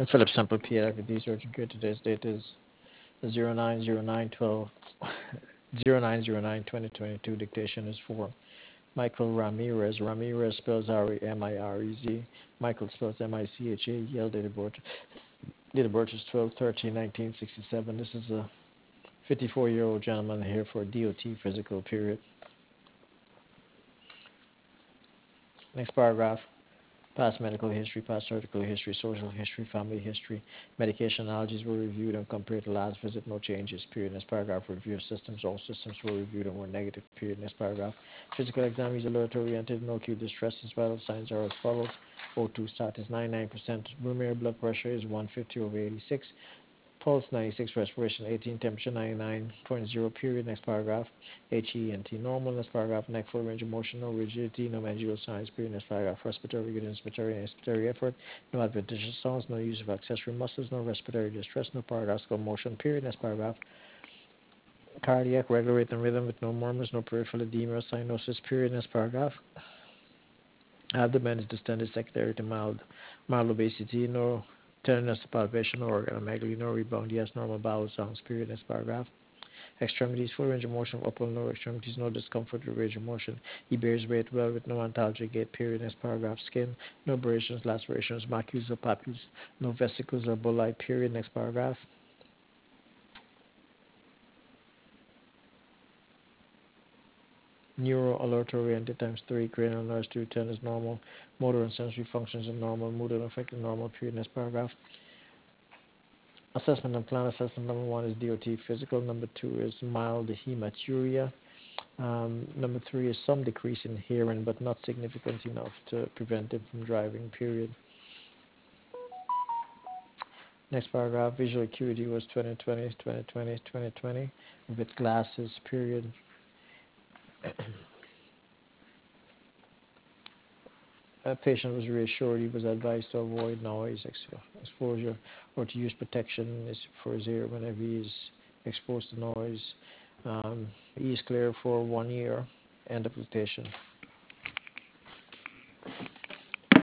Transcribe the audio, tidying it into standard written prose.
Philip Sample Pierre with these urgent care. Today's date is 09092022. Dictation is for Michael Ramirez. Ramirez spells Ramirez. Michael spells Micha. Yale date of birth. Date of birth is 12/13/1967. This is a 54-year-old gentleman here for DOT physical period. Next paragraph. Past medical history, past surgical history, social history, family history, medication allergies were reviewed and compared to last visit, no changes, period. Next paragraph, review of systems, all systems were reviewed and were negative, period. Next paragraph, physical exam is alert oriented, no acute distress, his vital signs are as follows. O2 stat is 99%, room blood pressure is 150/86, pulse 96, respiration 18, temperature 99.0, period. Next paragraph, HENT normal. Next paragraph, neck full range of motion, no rigidity, no mandibular signs, period. Next paragraph, respiratory, good inspiratory, and expiratory effort, no adventitious sounds, no use of accessory muscles, no respiratory distress, no paradoxical motion, period. Next paragraph, cardiac, regular rate and rhythm with no murmurs, no peripheral edema or cyanosis, period. Next paragraph, abdomen is distended secondary to mild obesity, no tenderness, palpation, no organomegaly, no rebound, yes, normal bowel sounds, period. Next paragraph. Extremities, full range of motion of upper and lower extremities, no discomfort with range of motion. He bears weight well with no antalgic gait, period. Next paragraph. Skin, no abrasions, lacerations, macules or papules, no vesicles or bulli, period. Next paragraph. Neuro alert oriented times 3, cranial nerves 210 is normal. Motor and sensory functions are normal. Mood and affective normal, period. Next paragraph. Assessment and plan. Assessment number 1 is DOT physical. Number 2 is mild hematuria. Number 3 is some decrease in hearing, but not significant enough to prevent him from driving, period. Next paragraph, visual acuity was 2020 with glasses, period. A patient was reassured he was advised to avoid noise exposure or to use protection for his ear whenever he is exposed to noise. He is clear for 1 year. End of quotation.